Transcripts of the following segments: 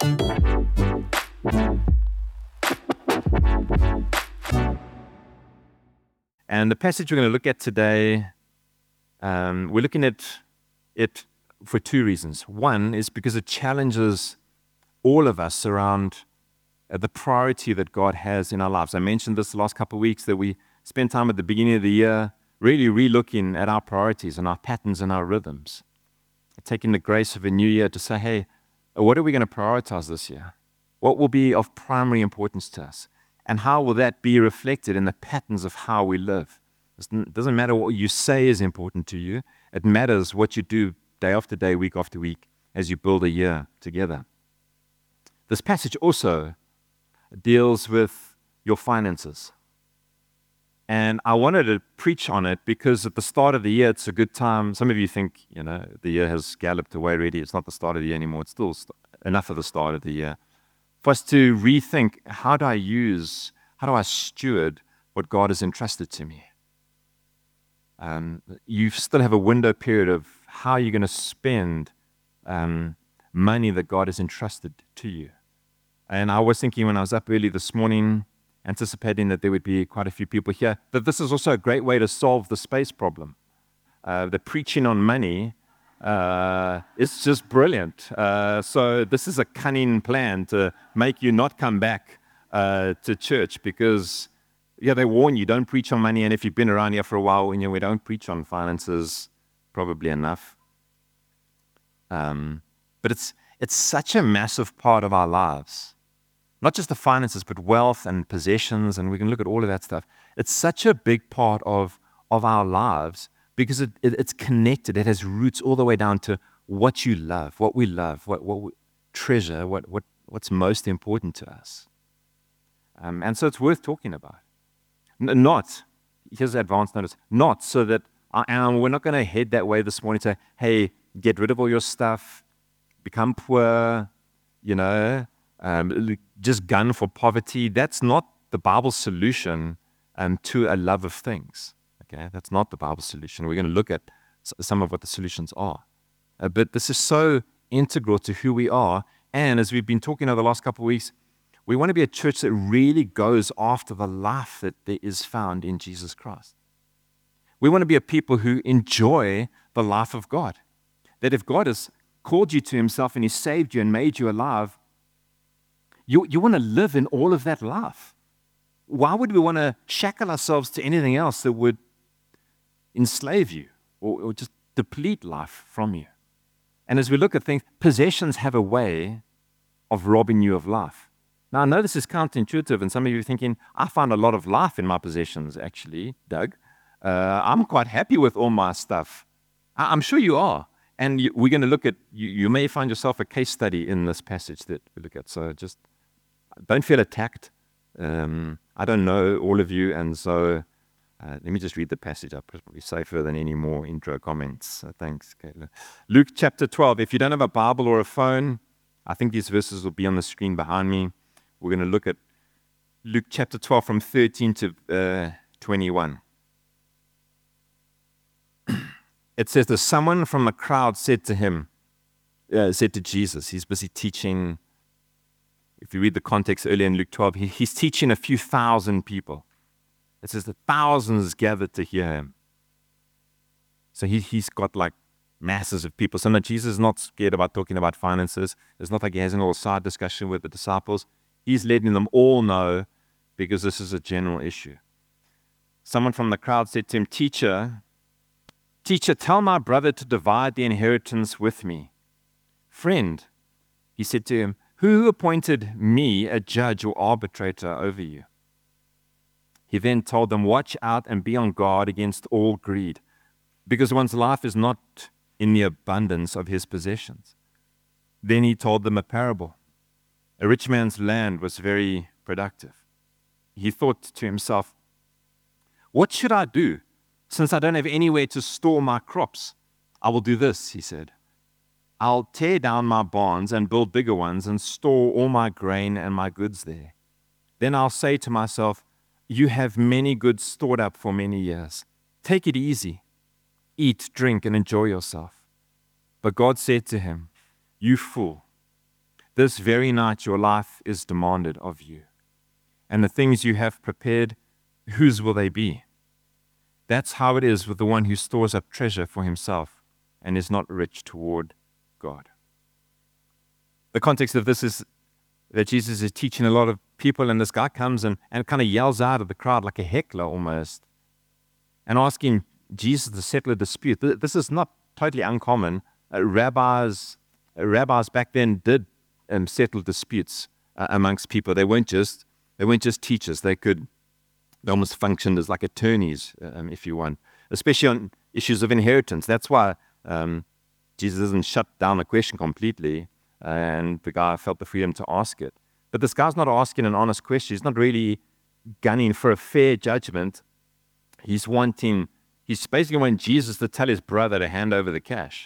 And the passage we're going to look at today, we're looking at it for two reasons. One is because it challenges all of us around the priority that God has in our lives. I mentioned this the last couple of weeks that we spent time at the beginning of the year really re-looking at our priorities and our patterns and our rhythms. Taking the grace of a new year to say, hey, what are we going to prioritize this year? What will be of primary importance to us? And how will that be reflected in the patterns of how we live? It doesn't matter what you say is important to you. It matters what you do day after day, week after week, as you build a year together. This passage also deals with your finances. And I wanted to preach on it because at the start of the year, it's a good time. Some of you think, the year has galloped away already. It's not the start of the year anymore. It's still enough of the start of the year. For us to rethink, how do I steward what God has entrusted to me? You still have a window period of how you're going to spend money that God has entrusted to you. And I was thinking when I was up early this morning, anticipating that there would be quite a few people here, that this is also a great way to solve the space problem. The preaching on money is just brilliant. So this is a cunning plan to make you not come back to church because, they warn you, don't preach on money. And if you've been around here for a while, we don't preach on finances probably enough. But it's such a massive part of our lives. Not just the finances, but wealth and possessions, and we can look at all of that stuff. It's such a big part of our lives because it's connected. It has roots all the way down to what you love, what we love, what we treasure, what's most important to us. And so it's worth talking about. Here's the advance notice, not so that we're not going to head that way this morning to, hey, get rid of all your stuff, become poor, just gun for poverty. That's not the Bible's solution to a love of things. Okay, that's not the Bible's solution. We're going to look at some of what the solutions are. But this is so integral to who we are. And as we've been talking over the last couple of weeks, we want to be a church that really goes after the life that there is found in Jesus Christ. We want to be a people who enjoy the life of God. That if God has called you to himself and he saved you and made you alive, you want to live in all of that life. Why would we want to shackle ourselves to anything else that would enslave you or just deplete life from you? And as we look at things, possessions have a way of robbing you of life. Now, I know this is counterintuitive, and some of you are thinking, I find a lot of life in my possessions, actually, Doug. I'm quite happy with all my stuff. I'm sure you are. And we're going to look at, you may find yourself a case study in this passage that we look at. So just don't feel attacked. I don't know all of you, and so let me just read the passage. I'll probably safer than any more intro comments. Thanks, Kayla. Luke chapter 12. If you don't have a Bible or a phone, I think these verses will be on the screen behind me. We're going to look at Luke chapter 12 from 13 to 21. It says that someone from the crowd said to Jesus, he's busy teaching. If you read the context earlier in Luke 12, he's teaching a few thousand people. It says that thousands gathered to hear him. So he's got like masses of people. So now Jesus is not scared about talking about finances. It's not like he has a little side discussion with the disciples. He's letting them all know because this is a general issue. Someone from the crowd said to him, Teacher, tell my brother to divide the inheritance with me. Friend, he said to him, who appointed me a judge or arbitrator over you? He then told them, watch out and be on guard against all greed, because one's life is not in the abundance of his possessions. Then he told them a parable. A rich man's land was very productive. He thought to himself, what should I do? Since I don't have anywhere to store my crops, I will do this, he said. I'll tear down my barns and build bigger ones and store all my grain and my goods there. Then I'll say to myself, you have many goods stored up for many years. Take it easy. Eat, drink, and enjoy yourself. But God said to him, you fool, This very night your life is demanded of you. And the things you have prepared, whose will they be? That's how it is with the one who stores up treasure for himself and is not rich toward God. The context of this is that Jesus is teaching a lot of people, and this guy comes and kind of yells out of the crowd like a heckler almost, and asking Jesus to settle a dispute. This is not totally uncommon. Rabbis back then did settle disputes amongst people. They weren't just teachers. They almost functioned as like attorneys, if you want, especially on issues of inheritance. That's why Jesus doesn't shut down the question completely, and the guy felt the freedom to ask it. But this guy's not asking an honest question. He's not really gunning for a fair judgment. He's basically wanting Jesus to tell his brother to hand over the cash.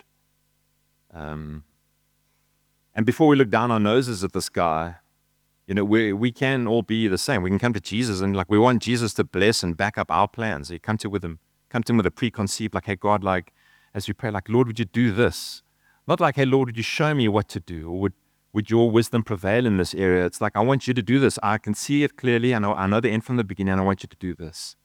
And before we look down our noses at this guy, we can all be the same. We can come to Jesus and we want Jesus to bless and back up our plans. You come to him with a preconceived, hey God, as we pray, Lord, would you do this? Not hey Lord, would you show me what to do? Or would your wisdom prevail in this area? It's I want you to do this. I can see it clearly. I know the end from the beginning, and I want you to do this.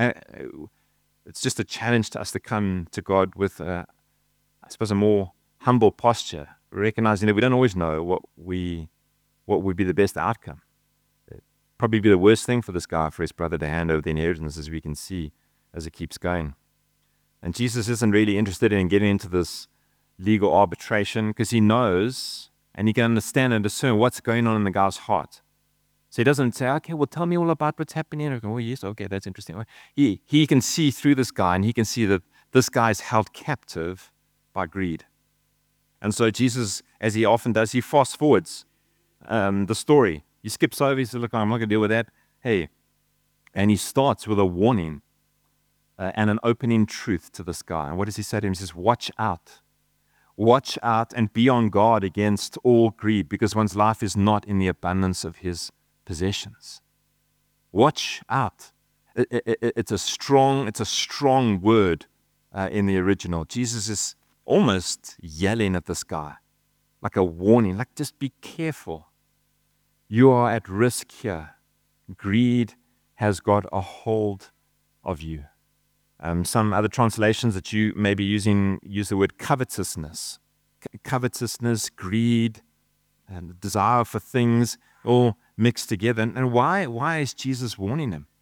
It's just a challenge to us to come to God with, I suppose, a more humble posture, recognizing that we don't always know what would be the best outcome. It'd probably be the worst thing for this guy, for his brother, to hand over the inheritance, as we can see as it keeps going. And Jesus isn't really interested in getting into this legal arbitration because he knows and he can understand and discern what's going on in the guy's heart. So he doesn't say, okay, well, tell me all about what's happening. Oh, yes, okay, that's interesting. He can see through this guy, and he can see that this guy is held captive by greed. And so Jesus, as he often does, he fast forwards the story. He skips over, he says, look, I'm not going to deal with that. Hey, and he starts with a warning and an opening truth to this guy. And what does he say to him? He says, watch out. Watch out and be on guard against all greed, because one's life is not in the abundance of his possessions. Watch out. It's a strong word in the original. Jesus is almost yelling at this guy, like a warning, just be careful. You are at risk here. Greed has got a hold of you. Some other translations that you may be using use the word covetousness. Covetousness, greed, and the desire for things all mixed together. And why is Jesus warning him?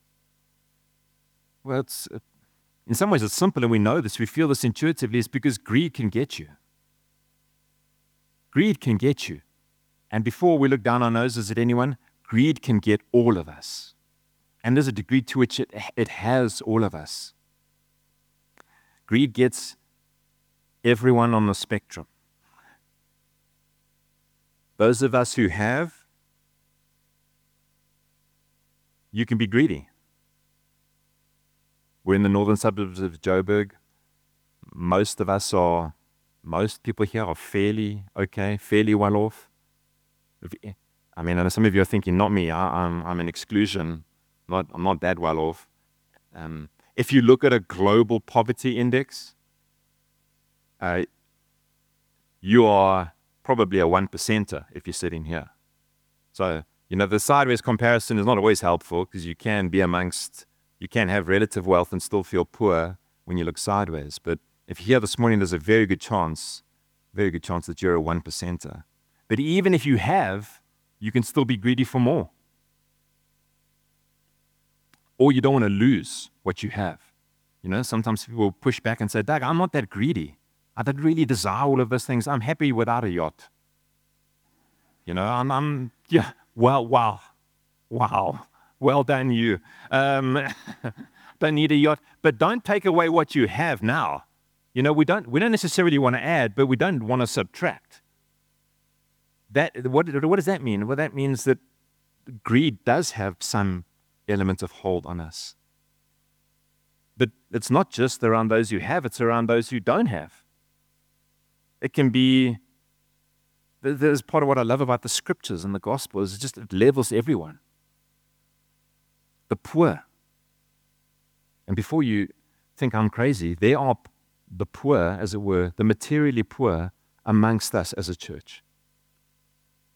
Well, in some ways it's simple, and we know this. We feel this intuitively. It's because greed can get you. Greed can get you. And before we look down our noses at anyone, greed can get all of us. And there's a degree to which it has all of us. Greed gets everyone on the spectrum. Those of us who have, you can be greedy. We're in the northern suburbs of Joburg. Most people here are fairly okay, fairly well off. I know some of you are thinking, not me, I'm an exclusion. I'm not that well off. If you look at a global poverty index, you are probably a 1%er if you're sitting here. So, the sideways comparison is not always helpful, because you can have relative wealth and still feel poor when you look sideways. But if you're here this morning, there's a very good chance that you're a 1%er. But even if you have, you can still be greedy for more. Or you don't want to lose what you have. Sometimes people will push back and say, Doug, I'm not that greedy. I don't really desire all of those things. I'm happy without a yacht. Wow. Well done, you. Don't need a yacht. But don't take away what you have now. We don't necessarily want to add, but we don't want to subtract. What does that mean? Well, that means that greed does have some element of hold on us. But it's not just around those who have, it's around those who don't have. It can be, there's part of what I love about the scriptures and the gospel is it levels everyone. The poor. And before you think I'm crazy, there are the poor, as it were, the materially poor amongst us as a church.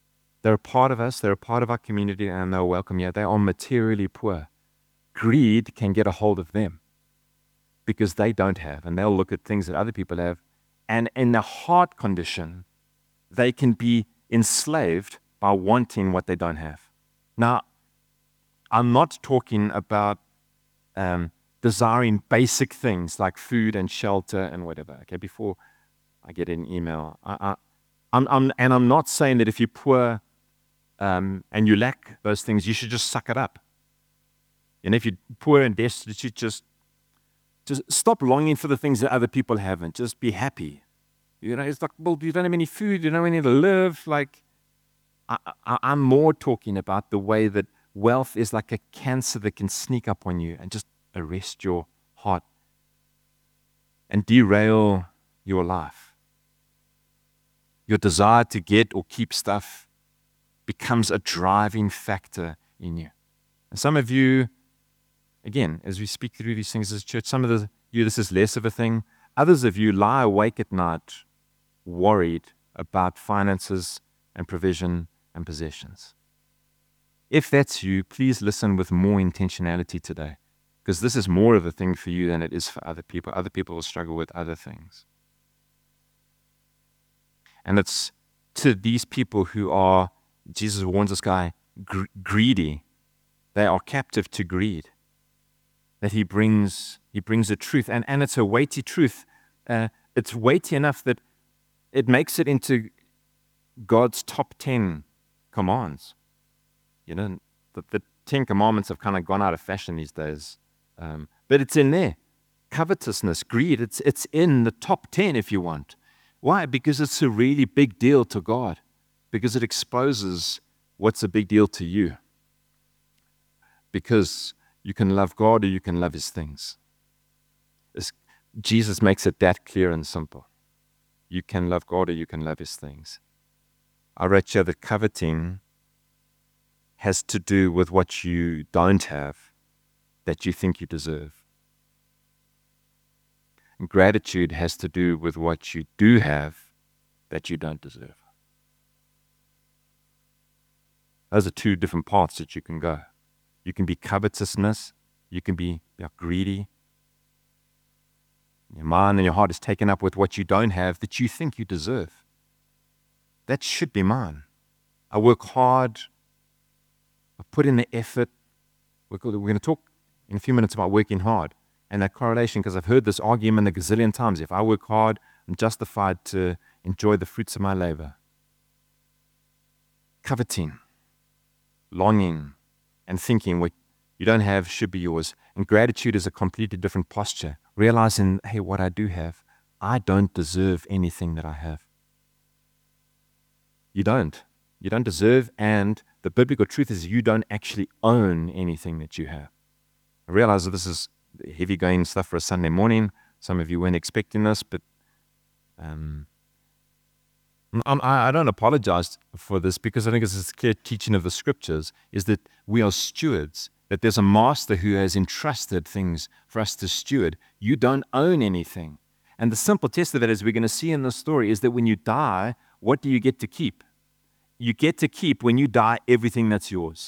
They're a part of us, they're a part of our community, and they're welcome here. They are materially poor. Greed can get a hold of them because they don't have, and they'll look at things that other people have. And in the heart condition, they can be enslaved by wanting what they don't have. Now, I'm not talking about desiring basic things like food and shelter and whatever. Okay, before I get an email, I'm not saying that if you're poor and you lack those things, you should just suck it up. And if you're poor and destitute, you just stop longing for the things that other people have and just be happy. You know, it's like, well, you don't have any food, you don't have any to live. Like, I'm more talking about the way that wealth is like a cancer that can sneak up on you and just arrest your heart and derail your life. Your desire to get or keep stuff becomes a driving factor in you. And some of you, again, as we speak through these things as a church, some of you, this is less of a thing. Others of you lie awake at night worried about finances and provision and possessions. If that's you, please listen with more intentionality today, because this is more of a thing for you than it is for other people. Other people will struggle with other things. And it's to these people who are, Jesus warns this guy, greedy. They are captive to greed. That he brings a truth, and it's a weighty truth. It's weighty enough that it makes it into God's top 10 commands. You know, the 10 commandments have kind of gone out of fashion these days, but it's in there. Covetousness, greed, it's in the top 10 if you want. Why? Because it's a really big deal to God, because it exposes what's a big deal to you. Because you can love God or you can love his things. Jesus makes it that clear and simple. You can love God or you can love his things. I wrote here that coveting has to do with what you don't have that you think you deserve. And gratitude has to do with what you do have that you don't deserve. Those are two different paths that you can go. You can be covetousness. You can be greedy. Your mind and your heart is taken up with what you don't have that you think you deserve. That should be mine. I work hard. I put in the effort. We're going to talk in a few minutes about working hard and that correlation, because I've heard this argument a gazillion times. If I work hard, I'm justified to enjoy the fruits of my labor. Coveting, longing, and thinking what you don't have should be yours. And gratitude is a completely different posture. Realizing, hey, what I do have, I don't deserve anything that I have. You don't. You don't deserve, and the biblical truth is you don't actually own anything that you have. I realize that this is heavy going stuff for a Sunday morning. Some of you weren't expecting this, but I don't apologize for this, because I think it's a clear teaching of the scriptures, is that we are stewards, that there's a master who has entrusted things for us to steward. You don't own anything. And the simple test of that, as we're going to see in this story, is that when you die, what do you get to keep? You get to keep, when you die, everything that's yours.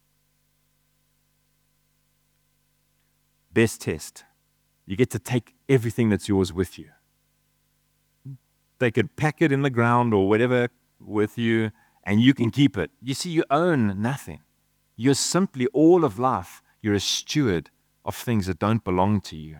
Best test. You get to take everything that's yours with you. They could pack it in the ground or whatever with you, and you can keep it. You see, you own nothing. You're simply, all of life, you're a steward of things that don't belong to you.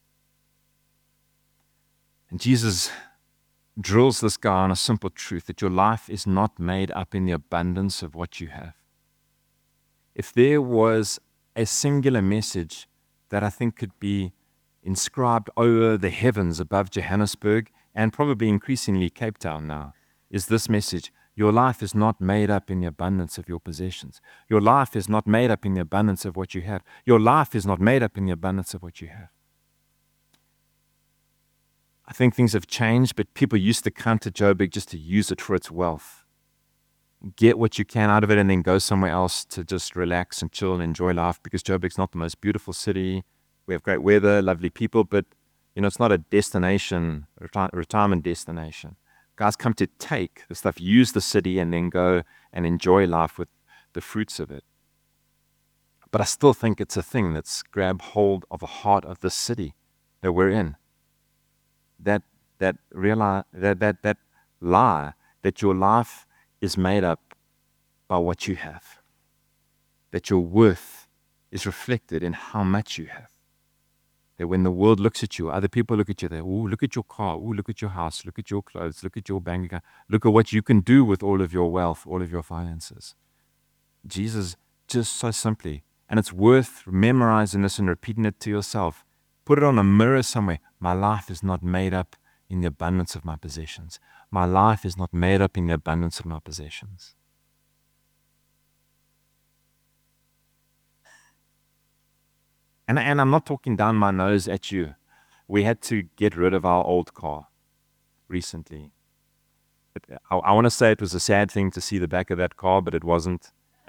And Jesus drills this guy on a simple truth, that your life is not made up in the abundance of what you have. If there was a singular message that I think could be inscribed over the heavens above Johannesburg, and probably increasingly Cape Town now, is this message: your life is not made up in the abundance of your possessions. Your life is not made up in the abundance of what you have. Your life is not made up in the abundance of what you have. I think things have changed, but people used to come to Joburg just to use it for its wealth. Get what you can out of it and then go somewhere else to just relax and chill and enjoy life, because Joburg's not the most beautiful city. We have great weather, lovely people, but it's not a destination, retirement destination. Guys come to take the stuff, use the city, and then go and enjoy life with the fruits of it. But I still think it's a thing that's grabbed hold of the heart of the city that we're in. That lie that your life is made up by what you have. That your worth is reflected in how much you have. That when the world looks at you, other people look at you, they, ooh, look at your car, ooh, look at your house, look at your clothes, look at your bank account, look at what you can do with all of your wealth, all of your finances. Jesus, just so simply, and it's worth memorizing this and repeating it to yourself. Put it on a mirror somewhere. My life is not made up in the abundance of my possessions. My life is not made up in the abundance of my possessions. And I'm not talking down my nose at you. We had to get rid of our old car recently. I want to say it was a sad thing to see the back of that car, but it wasn't.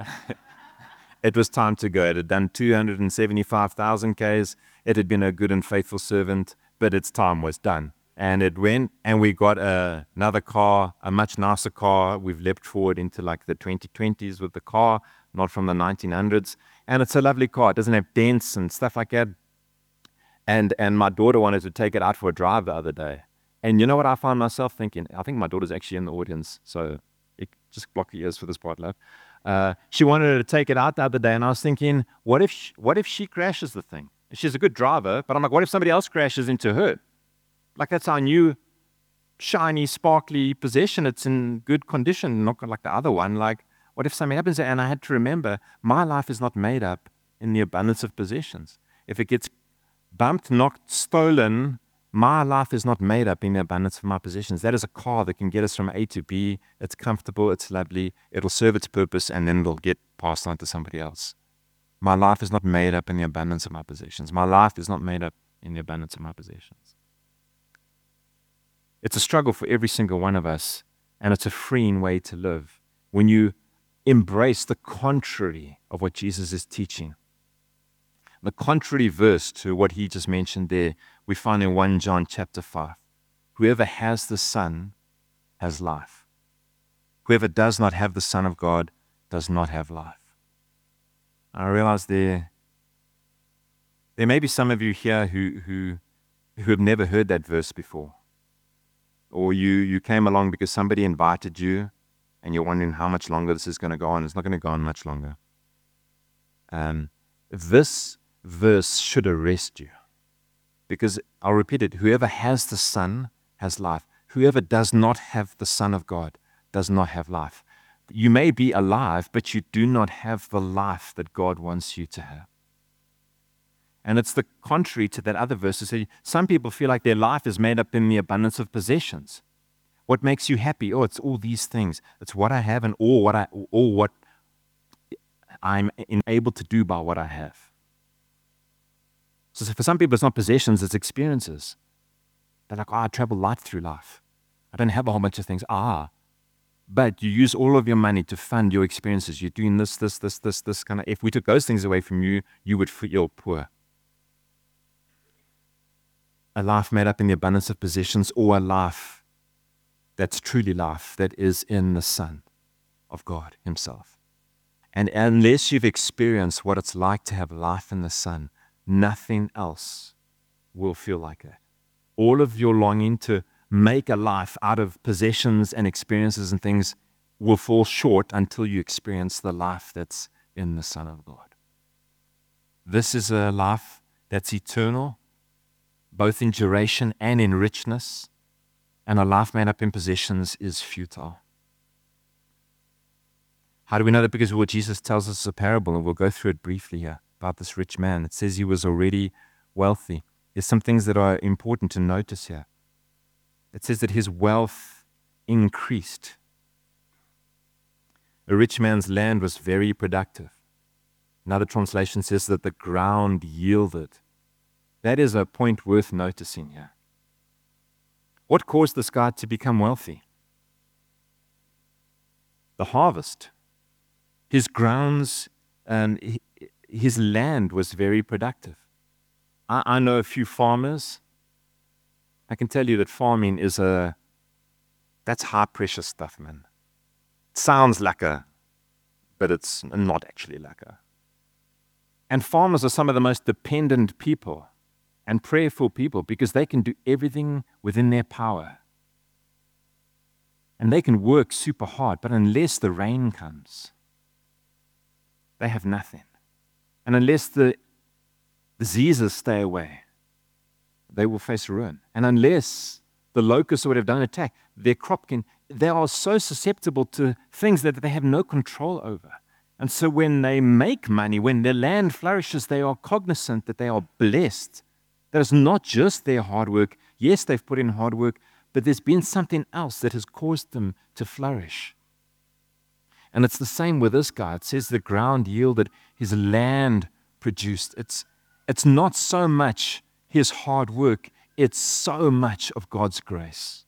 It was time to go. It had done 275,000 Ks. It had been a good and faithful servant, but its time was done. And it went, and we got another car, a much nicer car. We've leapt forward into like the 2020s with the car, not from the 1900s. And it's a lovely car. It doesn't have dents and stuff like that. And my daughter wanted to take it out for a drive the other day. And you know what I found myself thinking? I think my daughter's actually in the audience, so just block your ears for this part, love. She wanted to take it out the other day, and I was thinking, what if she crashes the thing? She's a good driver, but I'm like, what if somebody else crashes into her? Like, that's our new shiny, sparkly possession. It's in good condition, not like the other one. Like, what if something happens? And I had to remember, my life is not made up in the abundance of possessions. If it gets bumped, knocked, stolen, my life is not made up in the abundance of my possessions. That is a car that can get us from A to B. It's comfortable, it's lovely, it'll serve its purpose, and then it'll get passed on to somebody else. My life is not made up in the abundance of my possessions. My life is not made up in the abundance of my possessions. It's a struggle for every single one of us, and it's a freeing way to live when you embrace the contrary of what Jesus is teaching. The contrary verse to what he just mentioned there, we find in 1 John chapter 5. Whoever has the Son has life. Whoever does not have the Son of God does not have life. I realize there may be some of you here who have never heard that verse before. Or you came along because somebody invited you and you're wondering how much longer this is going to go on. It's not going to go on much longer. This verse should arrest you. Because, I'll repeat it, whoever has the Son has life. Whoever does not have the Son of God does not have life. You may be alive, but you do not have the life that God wants you to have. And it's the contrary to that other verse. Some people feel like their life is made up in the abundance of possessions. What makes you happy? Oh, it's all these things. It's what I have and all what I'm enabled to do by what I have. So for some people, it's not possessions, it's experiences. They're like, I travel light through life. I don't have a whole bunch of things. But you use all of your money to fund your experiences. You're doing this kind of. If we took those things away from you, you would feel poor. A life made up in the abundance of possessions, or a life that's truly life, that is in the Son of God himself. And unless you've experienced what it's like to have life in the Son, nothing else will feel like it. All of your longing to make a life out of possessions and experiences and things will fall short until you experience the life that's in the Son of God. This is a life that's eternal, both in duration and in richness, and a life made up in possessions is futile. How do we know that? Because what Jesus tells us is a parable, and we'll go through it briefly here, about this rich man. It says he was already wealthy. There's some things that are important to notice here. It says that his wealth increased. A rich man's land was very productive. Another translation says that the ground yielded. That is a point worth noticing here. What caused this guy to become wealthy? The harvest. His grounds and his land was very productive. I know a few farmers. I can tell you that farming is a That's high pressure stuff, man. It sounds lekker, but it's not actually lekker. And farmers are some of the most dependent people and prayerful people because they can do everything within their power. And they can work super hard, but unless the rain comes, they have nothing. And unless the diseases stay away, they will face ruin. And unless the locusts or whatever don't attack, their crop they are so susceptible to things that they have no control over. And so when they make money, when their land flourishes, they are cognizant that they are blessed. That it's not just their hard work. Yes, they've put in hard work, but there's been something else that has caused them to flourish. And it's the same with this guy. It says the ground yielded, his land produced. It's not so much his hard work, it's so much of God's grace.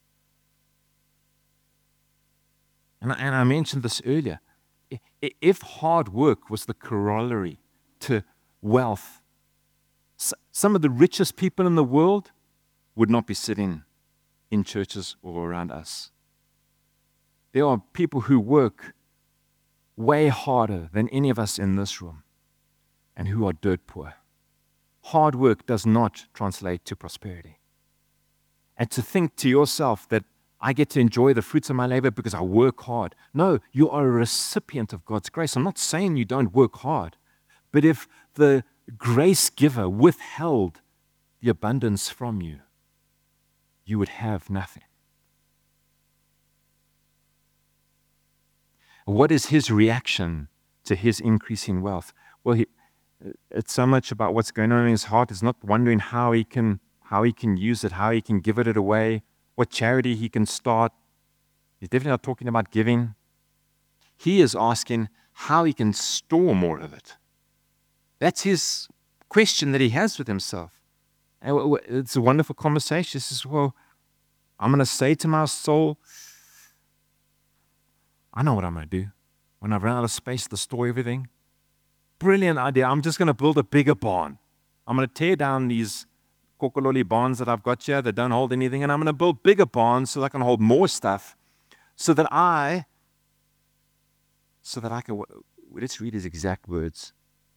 And I mentioned this earlier. If hard work was the corollary to wealth, some of the richest people in the world would not be sitting in churches or around us. There are people who work way harder than any of us in this room and who are dirt poor. Hard work does not translate to prosperity. And to think to yourself that I get to enjoy the fruits of my labor because I work hard. No, you are a recipient of God's grace. I'm not saying you don't work hard, but if the grace giver withheld the abundance from you, you would have nothing. What is his reaction to his increasing wealth? Well, it's so much about what's going on in his heart. It's not wondering how he can use it, how he can give it away, what charity he can start. He's definitely not talking about giving. He is asking how he can store more of it. That's his question that he has with himself. And it's a wonderful conversation. He says, well, I'm going to say to my soul, I know what I'm going to do. When I run out of space to store everything, brilliant idea. I'm just going to build a bigger barn. I'm going to tear down these kokololi barns that I've got here that don't hold anything, and I'm going to build bigger barns so that I can hold more stuff, so that I can, let's read his exact words.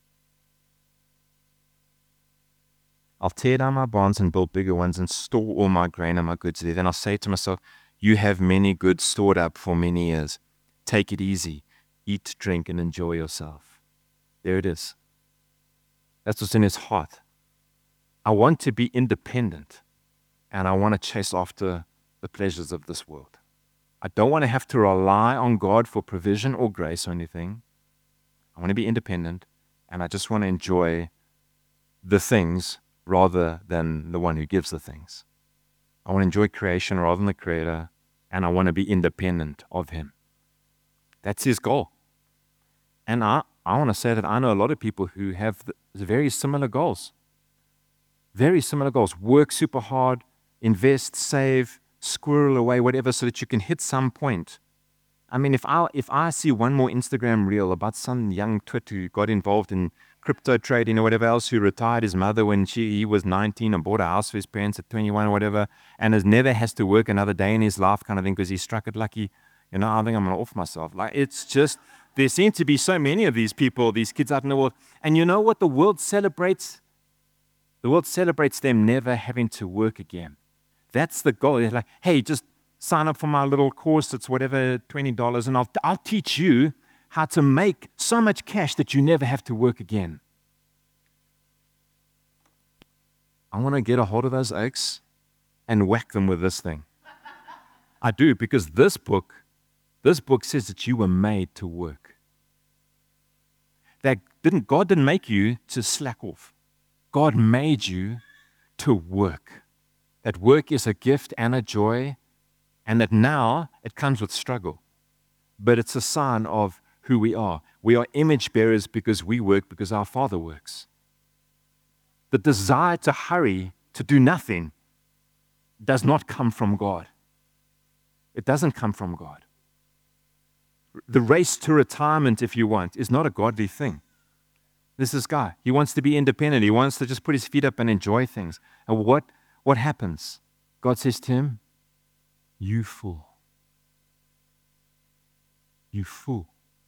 I'll tear down my barns and build bigger ones and store all my grain and my goods there. Then I'll say to myself, you have many goods stored up for many years. Take it easy. Eat, drink, and enjoy yourself. There it is. That's what's in his heart. I want to be independent, and I want to chase after the pleasures of this world. I don't want to have to rely on God for provision or grace or anything. I want to be independent, and I just want to enjoy the things rather than the one who gives the things. I want to enjoy creation rather than the creator, and I want to be independent of him. That's his goal. And I want to say that I know a lot of people who have very similar goals. Very similar goals. Work super hard, invest, save, squirrel away, whatever, so that you can hit some point. I mean, if I see one more Instagram reel about some young twit who got involved in crypto trading or whatever else, who retired his mother when he was 19 and bought a house for his parents at 21 or whatever, and has to work another day in his life kind of thing because he struck it lucky, I think I'm going to off myself. Like, it's just, there seem to be so many of these people, these kids out in the world. And you know what the world celebrates? The world celebrates them never having to work again. That's the goal. They're like, hey, just sign up for my little course. It's whatever, $20, and I'll teach you how to make so much cash that you never have to work again. I want to get a hold of those oaks and whack them with this thing. I do, because this book says that you were made to work. God didn't make you to slack off. God made you to work. That work is a gift and a joy, and that now it comes with struggle. But it's a sign of who we are. We are image bearers because we work, because our Father works. The desire to hurry, to do nothing, does not come from God. It doesn't come from God. The race to retirement, if you want, is not a godly thing. This guy, he wants to be independent. He wants to just put his feet up and enjoy things. And what happens? God says to him, you fool. You fool.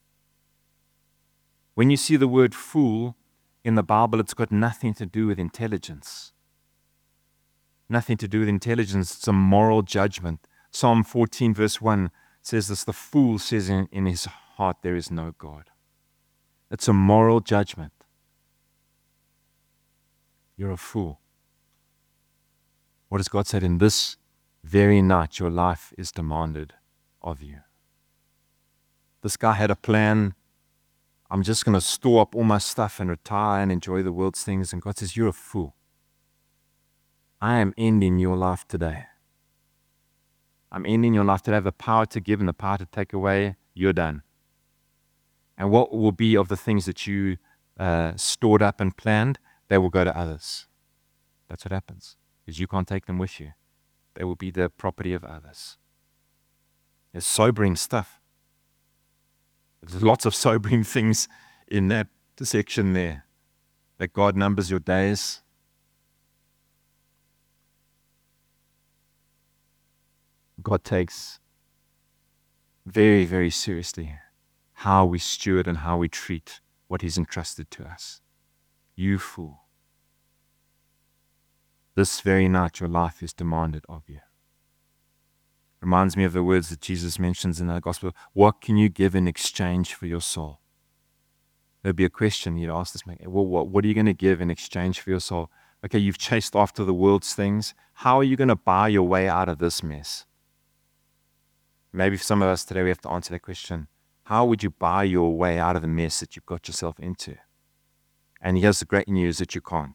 When you see the word fool in the Bible, it's got nothing to do with intelligence. Nothing to do with intelligence. It's a moral judgment. Psalm 14 verse 1 says this, the fool says in his heart, there is no God. It's a moral judgment. You're a fool. What does God say? In this very night, your life is demanded of you. This guy had a plan. I'm just going to store up all my stuff and retire and enjoy the world's things. And God says, you're a fool. I am ending your life today. I'm ending your life today. I have the power to give and the power to take away. You're done. And what will be of the things that you stored up and planned, they will go to others. That's what happens. Because you can't take them with you. They will be the property of others. It's sobering stuff. There's lots of sobering things in that section there. That God numbers your days. God takes very, very seriously how we steward and how we treat what He's entrusted to us. You fool. This very night your life is demanded of you. Reminds me of the words that Jesus mentions in the gospel. What can you give in exchange for your soul? There'd be a question you'd ask this man. Well, what are you going to give in exchange for your soul? Okay, you've chased after the world's things. How are you going to buy your way out of this mess? Maybe for some of us today we have to answer that question. How would you buy your way out of the mess that you've got yourself into? And here's the great news that you can't.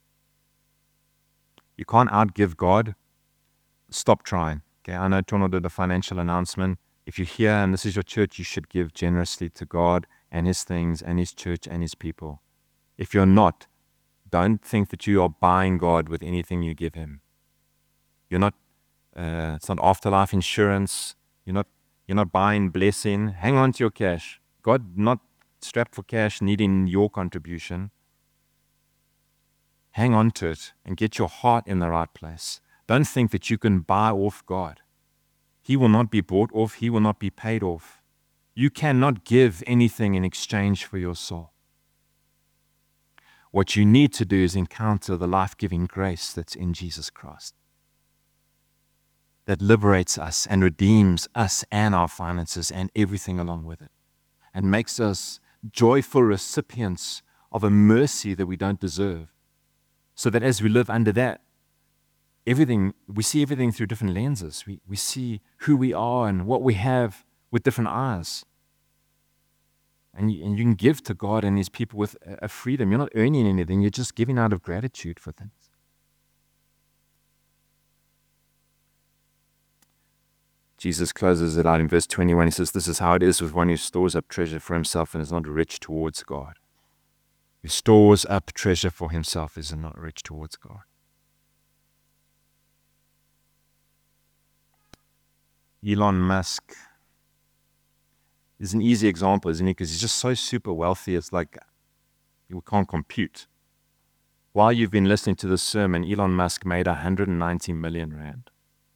You can't outgive God. Stop trying. Okay, I know Tono did a financial announcement. If you're here and this is your church, you should give generously to God and His things and His church and His people. If you're not, don't think that you are buying God with anything you give Him. You're not. It's not afterlife insurance. You're not buying blessing. Hang on to your cash. God not strapped for cash, needing your contribution. Hang on to it and get your heart in the right place. Don't think that you can buy off God. He will not be bought off. He will not be paid off. You cannot give anything in exchange for your soul. What you need to do is encounter the life-giving grace that's in Jesus Christ, that liberates us and redeems us and our finances and everything along with it, and makes us joyful recipients of a mercy that we don't deserve, so that as we live under that, we see everything through different lenses. We see who we are and what we have with different eyes. And you can give to God and His people with a freedom. You're not earning anything. You're just giving out of gratitude for things. Jesus closes it out in verse 21. He says, this is how it is with one who stores up treasure for himself and is not rich towards God. Who stores up treasure for himself is not rich towards God. Elon Musk is an easy example, isn't he? Because he's just so super wealthy, it's like we can't compute. While you've been listening to this sermon, Elon Musk made 190 million rand.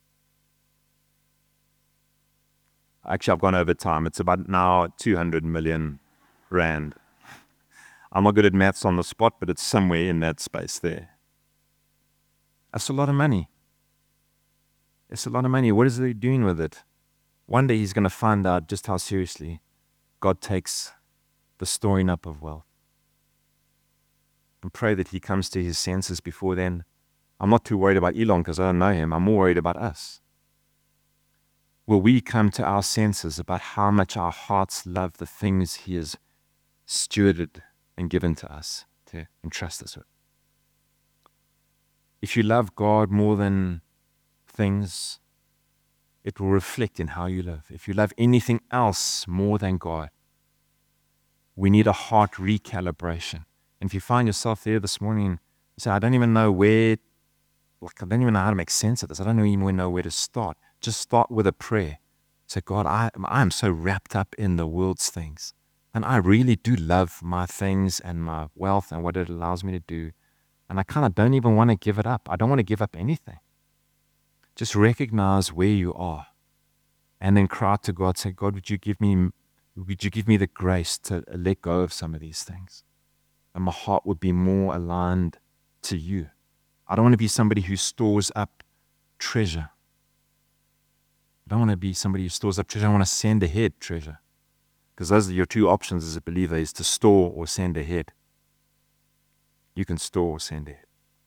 Actually, I've gone over time. It's about now 200 million rand. I'm not good at maths on the spot, but it's somewhere in that space there. That's a lot of money. It's a lot of money. What is he doing with it? One day he's going to find out just how seriously God takes the storing up of wealth. And pray that he comes to his senses before then. I'm not too worried about Elon because I don't know him. I'm more worried about us. Will we come to our senses about how much our hearts love the things he has stewarded and given to us to entrust us with? If you love God more than things, it will reflect in how you live. If you love anything else more than God, we need a heart recalibration. And if you find yourself there this morning, you say, I don't even know I don't even know how to make sense of this. I don't even know where to start. Just start with a prayer. Say, God, I am so wrapped up in the world's things. And I really do love my things and my wealth and what it allows me to do. And I kind of don't even want to give it up. I don't want to give up anything. Just recognize where you are. And then cry to God, say, God, would you give me Would you give me the grace to let go of some of these things? And my heart would be more aligned to you. I don't want to be somebody who stores up treasure. I don't want to be somebody who stores up treasure. I want to send ahead treasure. Because those are your two options as a believer, is to store or send ahead. You can store or send ahead.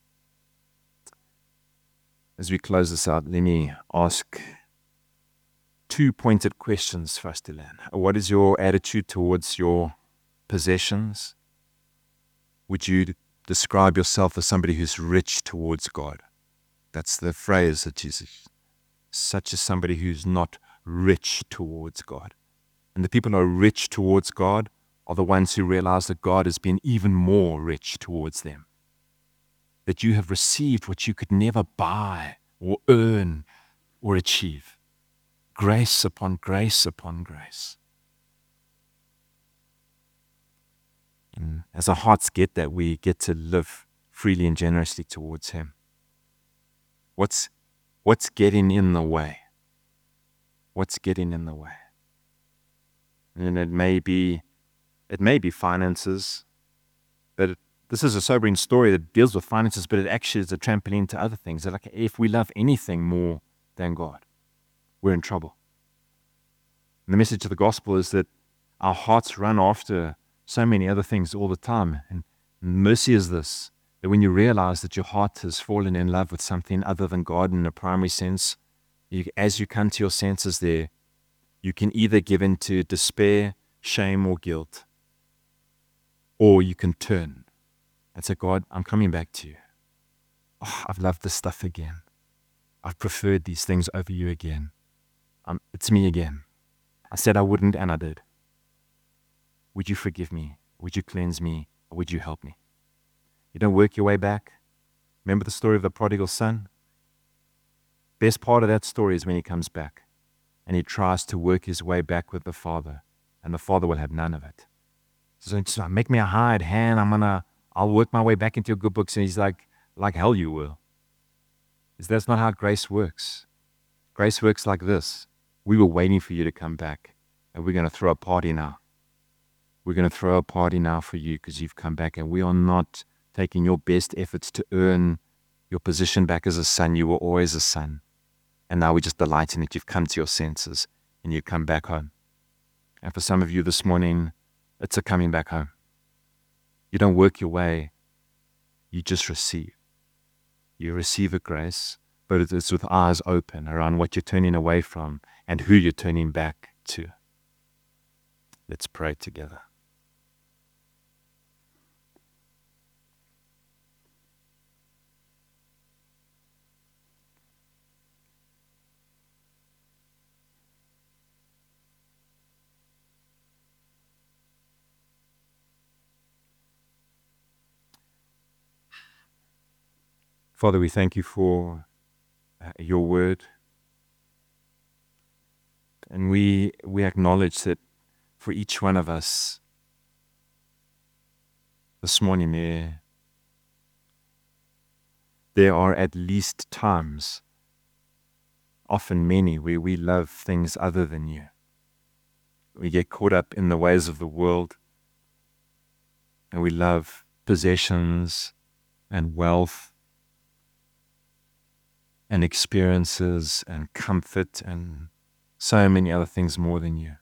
As we close this out, let me ask two pointed questions for us to learn. What is your attitude towards your possessions? Would you describe yourself as somebody who's rich towards God? That's the phrase that Jesus, such as somebody who's not rich towards God. And the people who are rich towards God are the ones who realize that God has been even more rich towards them. That you have received what you could never buy or earn or achieve. Grace upon grace upon grace. And as our hearts get that, we get to live freely and generously towards Him. What's getting in the way? What's getting in the way? And it may be finances, but this is a sobering story that deals with finances, but it actually is a trampoline to other things. Like if we love anything more than God, we're in trouble. And the message of the gospel is that our hearts run after so many other things all the time. And mercy is this, that when you realize that your heart has fallen in love with something other than God in a primary sense, as you come to your senses there, you can either give in to despair, shame, or guilt, or you can turn and say, God, I'm coming back to you. Oh, I've loved this stuff again. I've preferred these things over you again. It's me again. I said I wouldn't, and I did. Would you forgive me? Would you cleanse me? Or would you help me? You don't work your way back. Remember the story of the prodigal son? Best part of that story is when he comes back and he tries to work his way back with the father, and the father will have none of it. So make me a hired hand. I'll work my way back into your good books. And he's like hell you will. That's not how grace works. Grace works like this. We were waiting for you to come back, and we're going to throw a party now. We're going to throw a party now for you because you've come back, and we are not taking your best efforts to earn your position back as a son. You were always a son. And now we're just delighting that you've come to your senses and you've come back home. And for some of you this morning, it's a coming back home. You don't work your way. You just receive. You receive a grace, but it's with eyes open around what you're turning away from and who you're turning back to. Let's pray together. Father, we thank you for your word. And we acknowledge that for each one of us this morning, there are at least times, often many, where we love things other than you. We get caught up in the ways of the world, and we love possessions and wealth and experiences and comfort and so many other things more than you.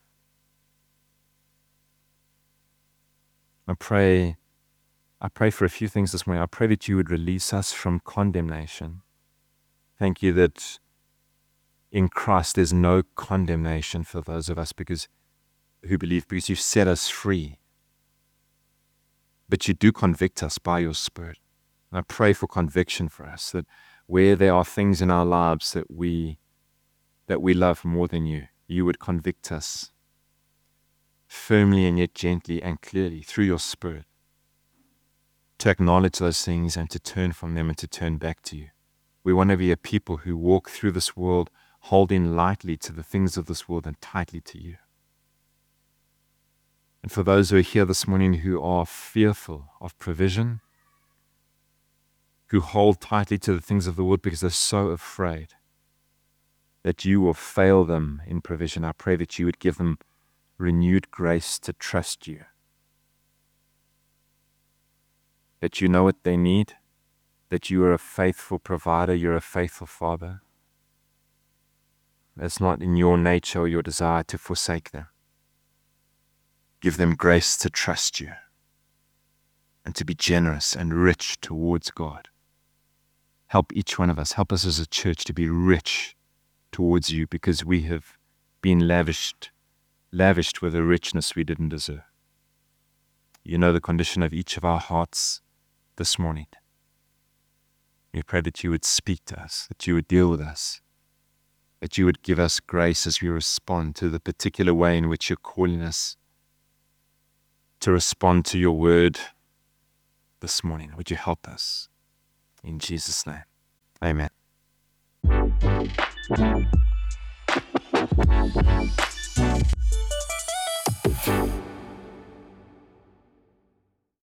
I pray for a few things this morning. I pray that you would release us from condemnation. Thank you that in Christ there's no condemnation for those of us who believe, because you've set us free. But you do convict us by your Spirit. And I pray for conviction for us, that where there are things in our lives that we love more than you, you would convict us firmly and yet gently and clearly through your Spirit to acknowledge those things and to turn from them and to turn back to you. We want to be a people who walk through this world holding lightly to the things of this world and tightly to you. And for those who are here this morning who are fearful of provision, who hold tightly to the things of the world because they're so afraid that you will fail them in provision, I pray that you would give them renewed grace to trust you. That you know what they need, that you are a faithful provider, you're a faithful Father. It's not in your nature or your desire to forsake them. Give them grace to trust you and to be generous and rich towards God. Help each one of us, help us as a church to be rich towards you, because we have been lavished with a richness we didn't deserve. You know the condition of each of our hearts this morning. We pray that you would speak to us, that you would deal with us, that you would give us grace as we respond to the particular way in which you're calling us to respond to your word this morning. Would you help us? In Jesus' name, amen.